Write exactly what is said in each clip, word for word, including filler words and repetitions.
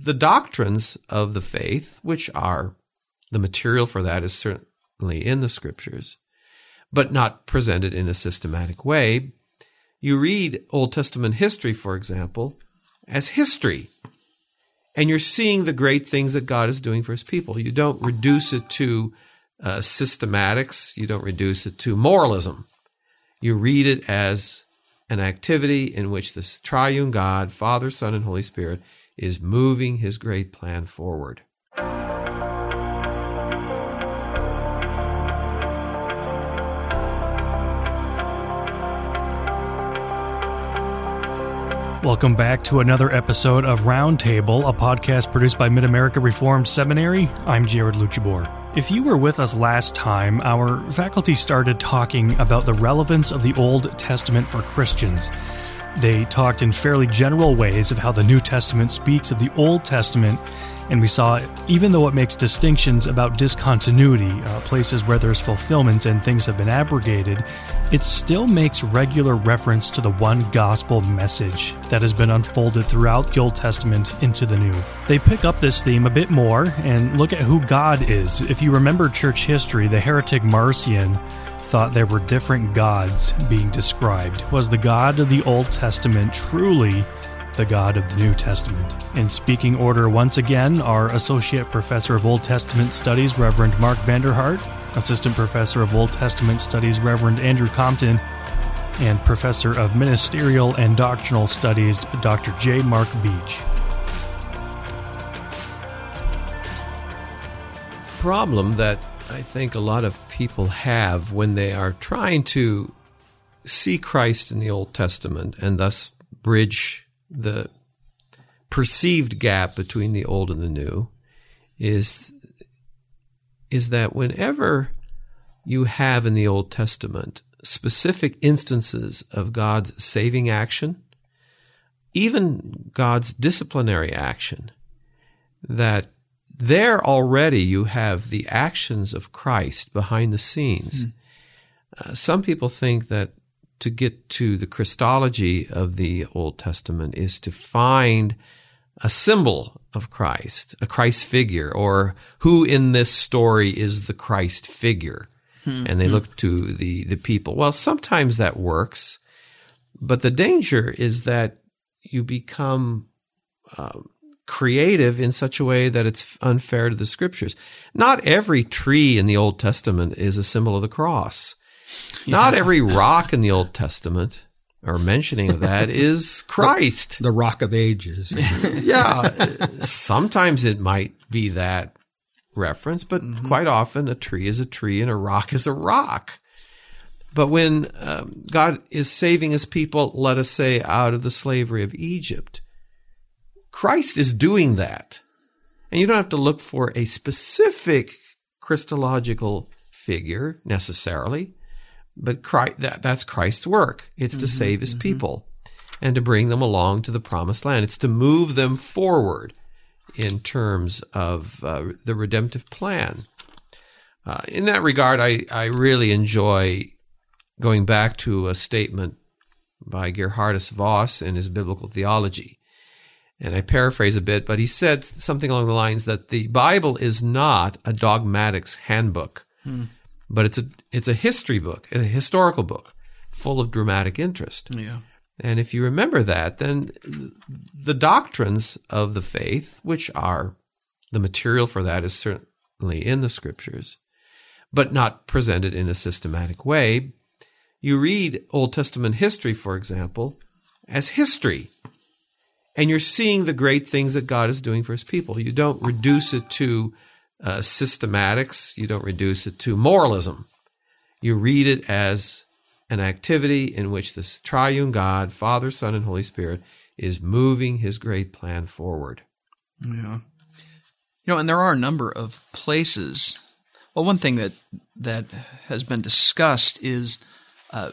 the doctrines of the faith, which are the material for that is certainly in the Scriptures, but not presented in a systematic way. You read Old Testament history, for example, as history, and you're seeing the great things that God is doing for his people. You don't reduce it to uh, systematics. You don't reduce it to moralism. You read it as an activity in which the triune God, Father, Son, and Holy Spirit, is moving his great plan forward. Welcome back to another episode of Roundtable, a podcast produced by Mid-America Reformed Seminary. I'm Jared Luchabor. If you were with us last time, our faculty started talking about the relevance of the Old Testament for Christians. They talked in fairly general ways of how the New Testament speaks of the Old Testament, and we saw, even though it makes distinctions about discontinuity, uh, places where there's fulfillment and things have been abrogated, it still makes regular reference to the one gospel message that has been unfolded throughout the Old Testament into the New. They pick up this theme a bit more and look at who God is. If you remember church history, the heretic Marcion thought there were different gods being described. Was the God of the Old Testament truly the God of the New Testament? In speaking order once again, our Associate Professor of Old Testament Studies, Reverend Mark Vanderhart, Assistant Professor of Old Testament Studies, Reverend Andrew Compton, and Professor of Ministerial and Doctrinal Studies, Doctor J. Mark Beach. Problem that I think a lot of people have when they are trying to see Christ in the Old Testament and thus bridge the perceived gap between the Old and the New is, is that whenever you have in the Old Testament specific instances of God's saving action, even God's disciplinary action, that there already you have the actions of Christ behind the scenes. Mm. Uh, some people think that to get to the Christology of the Old Testament is to find a symbol of Christ, a Christ figure, or who in this story is the Christ figure. Mm. And they look to the, the people. Well, sometimes that works, but the danger is that you become uh, creative in such a way that it's unfair to the Scriptures. Not every tree in the Old Testament is a symbol of the cross. Yeah. Not every rock in the Old Testament, or mentioning of that, is Christ. The, the Rock of Ages. Yeah. Sometimes it might be that reference, but mm-hmm. quite often a tree is a tree and a rock is a rock. But when um, God is saving his people, let us say, out of the slavery of Egypt, Christ is doing that. And you don't have to look for a specific Christological figure necessarily, but Christ, that, that's Christ's work. It's mm-hmm, to save his mm-hmm. people and to bring them along to the promised land. It's to move them forward in terms of uh, the redemptive plan. Uh, in that regard, I, I really enjoy going back to a statement by Gerhardus Voss in his Biblical Theology. And I paraphrase a bit, but he said something along the lines that the Bible is not a dogmatics handbook, hmm. but it's a it's a history book, a historical book, full of dramatic interest. Yeah. And if you remember that, then the doctrines of the faith, which are the material for that is certainly in the Scriptures, but not presented in a systematic way. You read Old Testament history, for example, as history. And you're seeing the great things that God is doing for his people. You don't reduce it to uh, systematics. You don't reduce it to moralism. You read it as an activity in which the triune God, Father, Son, and Holy Spirit, is moving his great plan forward. Yeah. You know, and there are a number of places. Well, one thing that, that has been discussed is uh,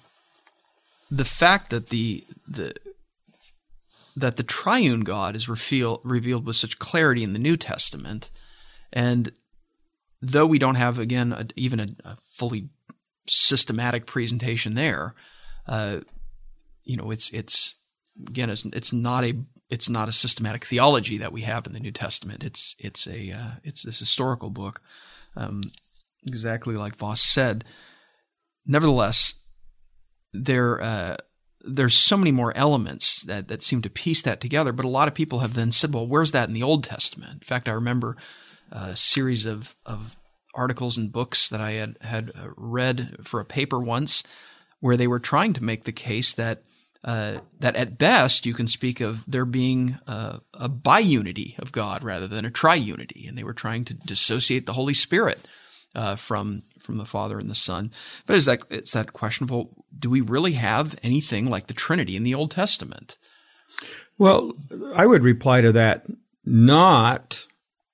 the fact that the the that the triune God is reveal, revealed with such clarity in the New Testament. And though we don't have, again, a, even a, a fully systematic presentation there, uh, you know, it's, it's again, it's, it's not a it's not a systematic theology that we have in the New Testament. It's it's a uh, it's this historical book, um, exactly like Voss said. Nevertheless, there uh, there's so many more elements that that seem to piece that together. But a lot of people have then said, "Well, where's that in the Old Testament?" In fact, I remember a series of of articles and books that I had had read for a paper once, where they were trying to make the case that uh, that at best you can speak of there being a, a biunity of God rather than a triunity, and they were trying to dissociate the Holy Spirit uh, from from the Father and the Son. But is that it's that question of, well, do we really have anything like the Trinity in the Old Testament? Well, I would reply to that, not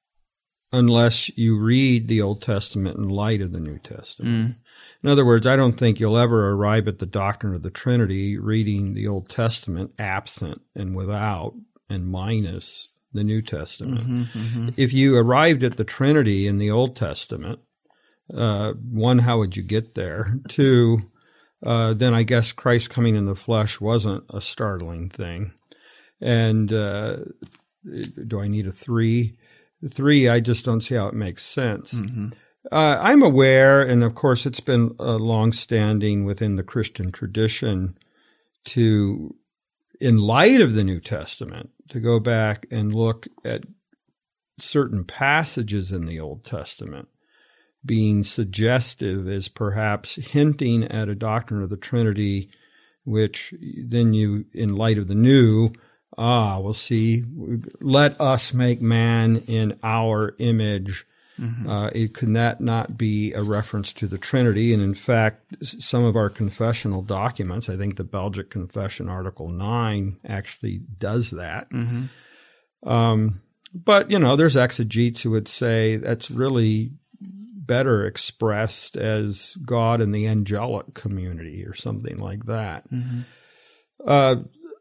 unless you read the Old Testament in light of the New Testament. Mm. In other words, I don't think you'll ever arrive at the doctrine of the Trinity reading the Old Testament absent and without and minus the New Testament. Mm-hmm, mm-hmm. If you arrived at the Trinity in the Old Testament, uh, one, how would you get there? Two, uh, then I guess Christ coming in the flesh wasn't a startling thing. And uh, do I need a three? Three, I just don't see how it makes sense. Mm-hmm. Uh, I'm aware, and of course it's been uh, long-standing within the Christian tradition to, in light of the New Testament, to go back and look at certain passages in the Old Testament being suggestive as perhaps hinting at a doctrine of the Trinity, which then you, in light of the New, ah, we'll see, let us make man in our image. Mm-hmm. Uh, it, can that not be a reference to the Trinity? And in fact, some of our confessional documents, I think the Belgic Confession, Article nine, actually does that. Mm-hmm. Um, but, you know, there's exegetes who would say that's really better expressed as God in the angelic community or something like that. Mm-hmm. Uh,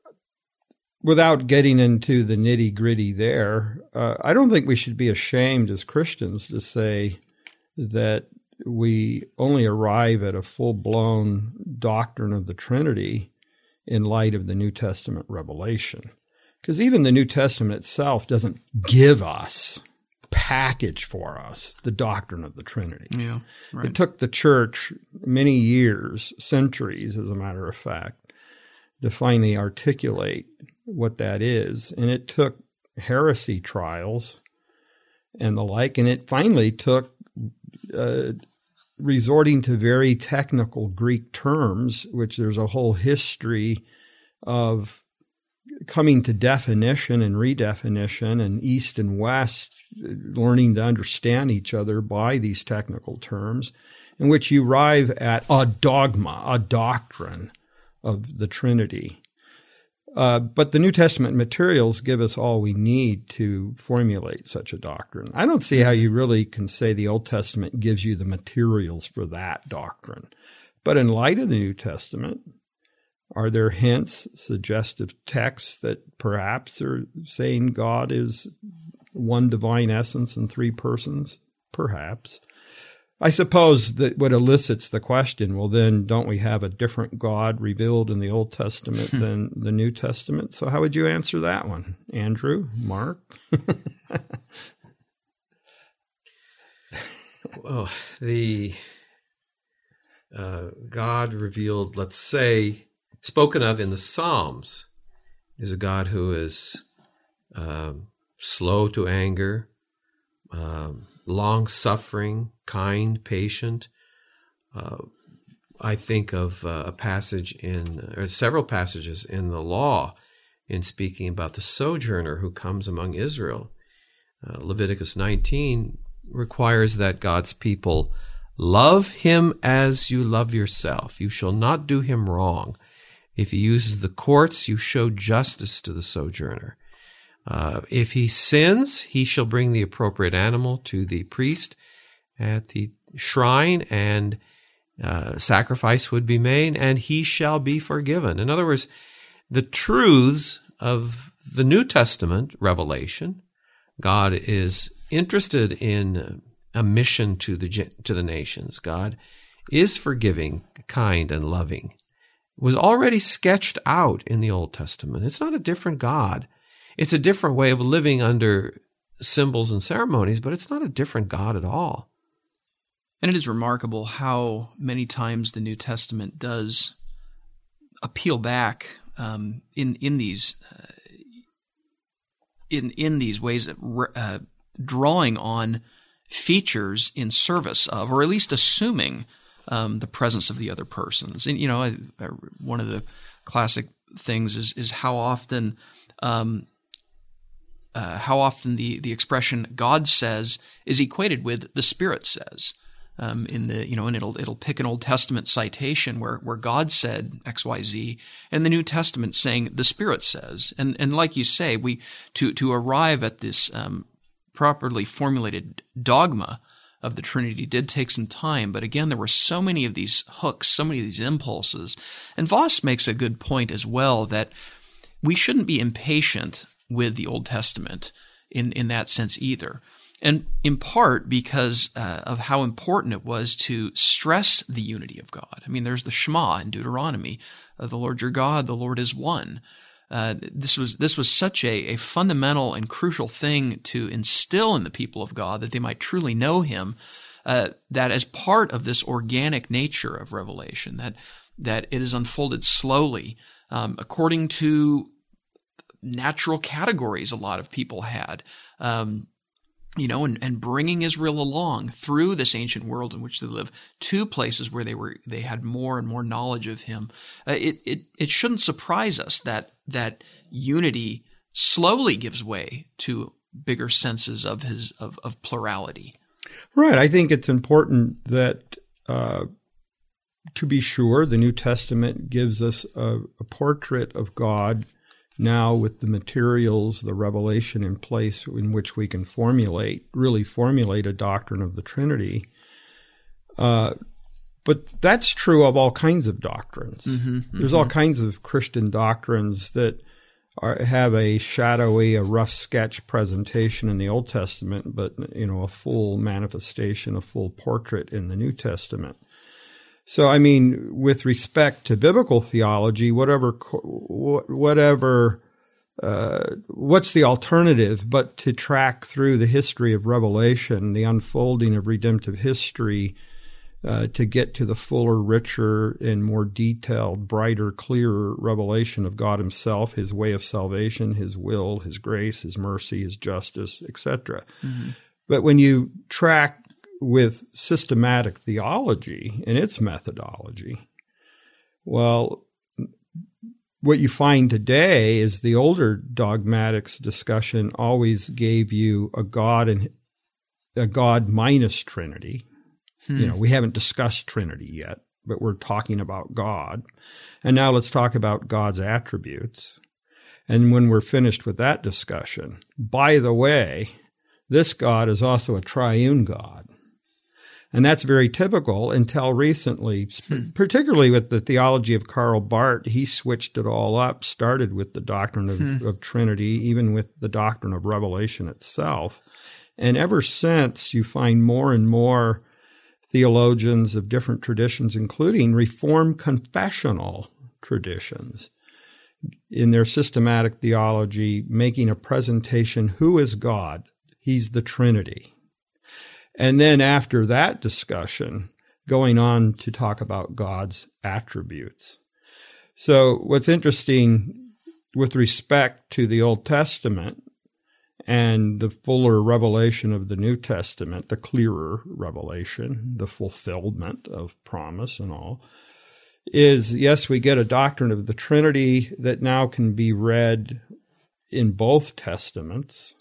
Without getting into the nitty-gritty there, uh, I don't think we should be ashamed as Christians to say that we only arrive at a full-blown doctrine of the Trinity in light of the New Testament revelation. Because even the New Testament itself doesn't give us, package for us, the doctrine of the Trinity. Yeah, right. It took the church many years, centuries, as a matter of fact, to finally articulate what that is. And it took heresy trials and the like, and it finally took uh, resorting to very technical Greek terms, which there's a whole history of coming to definition and redefinition, and East and West learning to understand each other by these technical terms, in which you arrive at a dogma, a doctrine of the Trinity. Uh, but the New Testament materials give us all we need to formulate such a doctrine. I don't see how you really can say the Old Testament gives you the materials for that doctrine. But in light of the New Testament, are there hints, suggestive texts that perhaps are saying God is one divine essence in three persons? Perhaps. I suppose that what elicits the question, well, then don't we have a different God revealed in the Old Testament than the New Testament? So how would you answer that one? Andrew? Mark? Well, the uh, God revealed, let's say, spoken of in the Psalms, is a God who is um, slow to anger, um, long-suffering, kind, patient. Uh, I think of uh, a passage in, or several passages in the law in speaking about the sojourner who comes among Israel. Uh, Leviticus nineteen requires that God's people love him as you love yourself. You shall not do him wrong. If he uses the courts, you show justice to the sojourner. Uh, if he sins, he shall bring the appropriate animal to the priest at the shrine, and uh, sacrifice would be made, and he shall be forgiven. In other words, the truths of the New Testament revelation, God is interested in a mission to the to the nations. God is forgiving, kind, and loving. It was already sketched out in the Old Testament. It's not a different God. it's a different way of living under symbols and ceremonies, but it's not a different God at all. And it is remarkable how many times the New Testament does appeal back um, in in these uh, in in these ways, uh, drawing on features in service of, or at least assuming um, the presence of the other persons. And you know, I, I, one of the classic things is is how often um, uh, how often the the expression "God says" is equated with "the Spirit says." Um, in the you know, and it'll it'll pick an Old Testament citation where where God said X Y Z, and the New Testament saying the Spirit says, and and like you say, we to to arrive at this um, properly formulated dogma of the Trinity did take some time, but again, there were so many of these hooks, so many of these impulses, and Voss makes a good point as well that we shouldn't be impatient with the Old Testament in in that sense either. And in part because uh, of how important it was to stress the unity of God. I mean, there's the Shema in Deuteronomy, uh, the Lord your God, the Lord is one. Uh, this was this was such a, a fundamental and crucial thing to instill in the people of God that they might truly know Him, uh, that as part of this organic nature of revelation, that that it is unfolded slowly, um, according to natural categories a lot of people had, um, you know, and, and bringing Israel along through this ancient world in which they live to places where they were, they had more and more knowledge of Him. Uh, it, it, it shouldn't surprise us that, that unity slowly gives way to bigger senses of his, of, of plurality. Right. I think it's important that, uh, to be sure, the New Testament gives us a, a portrait of God now with the materials, the revelation in place in which we can formulate, really formulate a doctrine of the Trinity. Uh, but that's true of all kinds of doctrines. Mm-hmm, mm-hmm. There's all kinds of Christian doctrines that are, have a shadowy, a rough sketch presentation in the Old Testament, but, you know, a full manifestation, a full portrait in the New Testament. So, I mean, with respect to biblical theology, whatever, whatever, uh, what's the alternative but to track through the history of Revelation, the unfolding of redemptive history, uh, to get to the fuller, richer, and more detailed, brighter, clearer revelation of God Himself, His way of salvation, His will, His grace, His mercy, His justice, et cetera. Mm-hmm. But when you track with systematic theology and its methodology, well, what you find today is the older dogmatics discussion always gave you a God and a God minus Trinity. Hmm. You know, we haven't discussed Trinity yet, but we're talking about God. And now let's talk about God's attributes. And when we're finished with that discussion, by the way, this God is also a triune God. And that's very typical until recently, hmm. particularly with the theology of Karl Barth. He switched it all up, started with the doctrine of, hmm. of Trinity, even with the doctrine of revelation itself. And ever since, you find more and more theologians of different traditions, including Reformed confessional traditions, in their systematic theology, making a presentation, who is God? He's the Trinity. And then after that discussion, going on to talk about God's attributes. So what's interesting with respect to the Old Testament and the fuller revelation of the New Testament, the clearer revelation, the fulfillment of promise and all, is, yes, we get a doctrine of the Trinity that now can be read in both Testaments.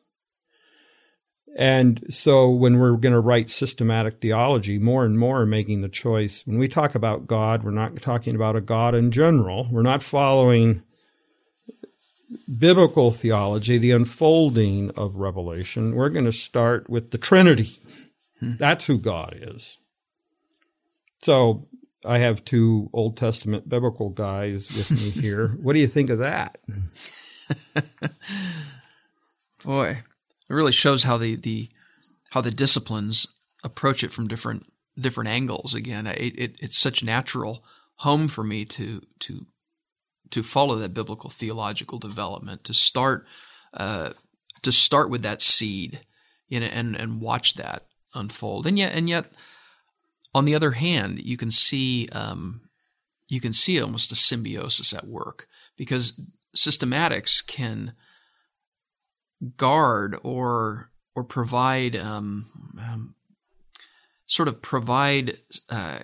And so when we're going to write systematic theology, more and more are making the choice. When we talk about God, we're not talking about a God in general. We're not following biblical theology, the unfolding of revelation. We're going to start with the Trinity. Hmm. That's who God is. So I have two Old Testament biblical guys with me here. What do you think of that? Boy. It really shows how the, the how the disciplines approach it from different different angles. Again, it, it, it's such natural home for me to to to follow that biblical theological development. To start uh, to start with that seed, you know, and and watch that unfold. And yet, and yet, on the other hand, you can see um, you can see almost a symbiosis at work, because systematics can guard or or provide um, um, sort of provide uh,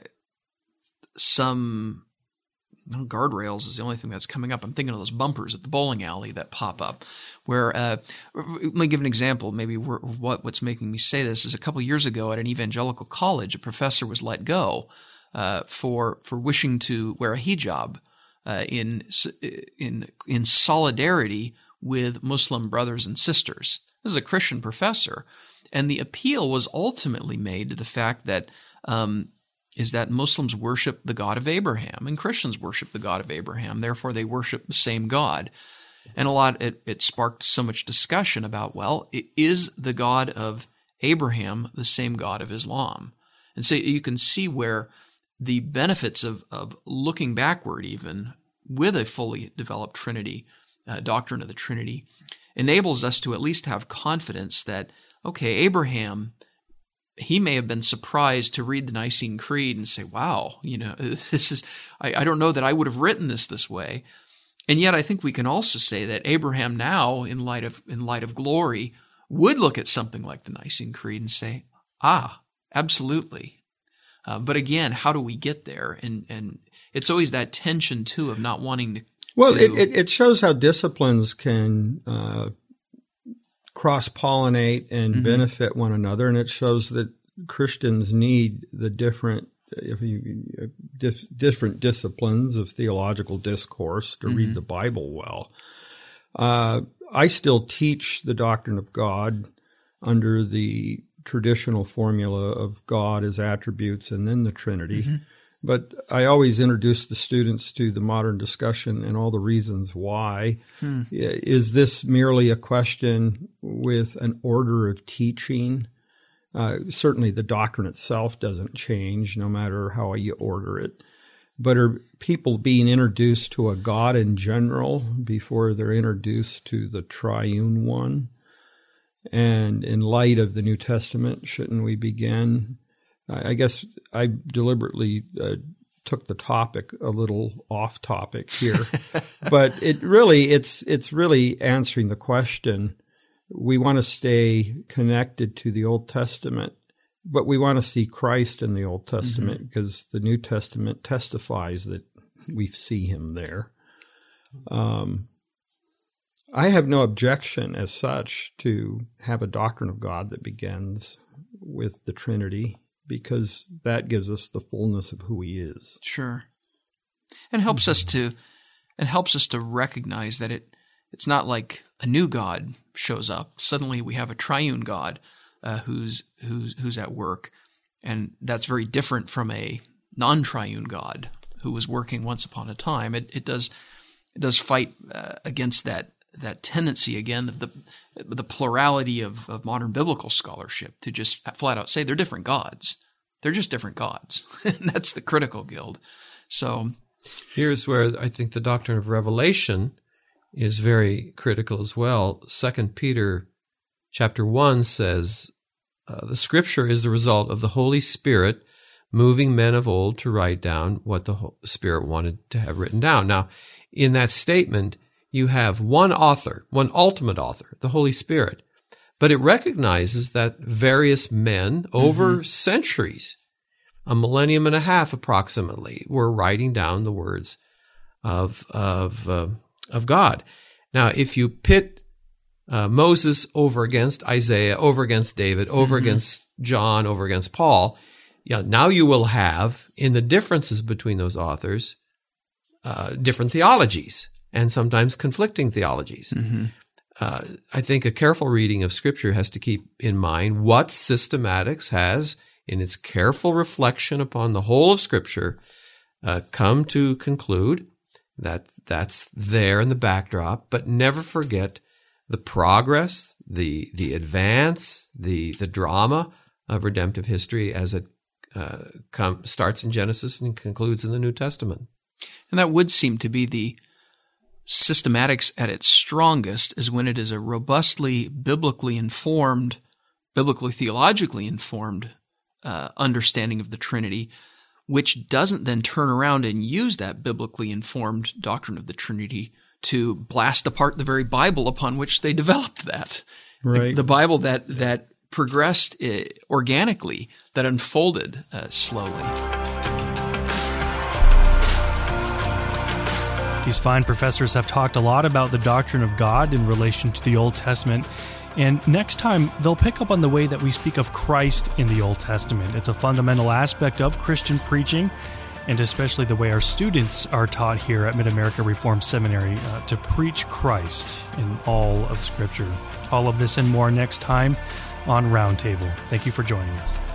some. No, guardrails is the only thing that's coming up. I'm thinking of those bumpers at the bowling alley that pop up. Where, uh, let me give an example. Maybe what what's making me say this is a couple years ago at an evangelical college, a professor was let go uh, for for wishing to wear a hijab uh, in in in solidarity with Muslim brothers and sisters. This is a Christian professor, and the appeal was ultimately made to the fact that. Um, is that Muslims worship the God of Abraham and Christians worship the God of Abraham. Therefore, they worship the same God. And a lot, it, it sparked so much discussion about, well, is the God of Abraham the same God of Islam? And so you can see where the benefits of, of looking backward even with a fully developed Trinity, uh, doctrine of the Trinity, enables us to at least have confidence that, okay, Abraham, he may have been surprised to read the Nicene Creed and say, wow, you know, this is, I, I don't know that I would have written this this way. And yet I think we can also say that Abraham now, in light of, in light of glory, would look at something like the Nicene Creed and say, ah, absolutely. Uh, but again, how do we get there? And, and it's always that tension too of not wanting to. Well, to, it, it shows how disciplines can, uh, cross-pollinate and mm-hmm. benefit one another, and it shows that Christians need the different if you, dif- different disciplines of theological discourse to mm-hmm. read the Bible well. Uh, I still teach the doctrine of God under the traditional formula of God as attributes and then the Trinity. Mm-hmm. But I always introduce the students to the modern discussion and all the reasons why. Hmm. Is this merely a question with an order of teaching? Uh, certainly the doctrine itself doesn't change no matter how you order it. But are people being introduced to a God in general before they're introduced to the triune one? And in light of the New Testament, shouldn't we begin? I guess I deliberately uh, took the topic a little off topic here, but it really, it's, it's really answering the question. We want to stay connected to the Old Testament, but we want to see Christ in the Old Testament mm-hmm. because the New Testament testifies that we see him there. Um, I have no objection as such to have a doctrine of God that begins with the Trinity, because that gives us the fullness of who he is. Sure. And helps mm-hmm. us to and helps us to recognize that it it's not like a new God shows up. Suddenly we have a triune God uh, who's who's who's at work. And that's very different from a non-triune God who was working once upon a time. It it does it does fight uh, against that that tendency again of the the plurality of, of modern biblical scholarship to just flat out say they're different gods. They're just different gods. And that's the critical guild. So here's where I think the doctrine of revelation is very critical as well. Second Peter chapter one says, uh, the scripture is the result of the Holy Spirit moving men of old to write down what the Spirit wanted to have written down. Now, in that statement, you have one author, one ultimate author, the Holy Spirit, but it recognizes that various men over mm-hmm. centuries, a millennium and a half approximately, were writing down the words of of uh, of God. Now, if you pit uh, Moses over against Isaiah, over against David, over mm-hmm. against John, over against Paul, yeah, now you will have in the differences between those authors uh, different theologies. And sometimes conflicting theologies. Mm-hmm. Uh, I think a careful reading of Scripture has to keep in mind what systematics has, in its careful reflection upon the whole of Scripture, uh, come to conclude that that's there in the backdrop, but never forget the progress, the the advance, the the drama of redemptive history as it uh, come, starts in Genesis and concludes in the New Testament. And that would seem to be the systematics at its strongest is when it is a robustly biblically informed, biblically theologically informed uh, understanding of the Trinity, which doesn't then turn around and use that biblically informed doctrine of the Trinity to blast apart the very Bible upon which they developed that. Right. The, the Bible that that progressed uh, organically, that unfolded uh, slowly. These fine professors have talked a lot about the doctrine of God in relation to the Old Testament, and next time they'll pick up on the way that we speak of Christ in the Old Testament. It's a fundamental aspect of Christian preaching, and especially the way our students are taught here at Mid-America Reformed Seminary uh, to preach Christ in all of Scripture. All of this and more next time on Roundtable. Thank you for joining us.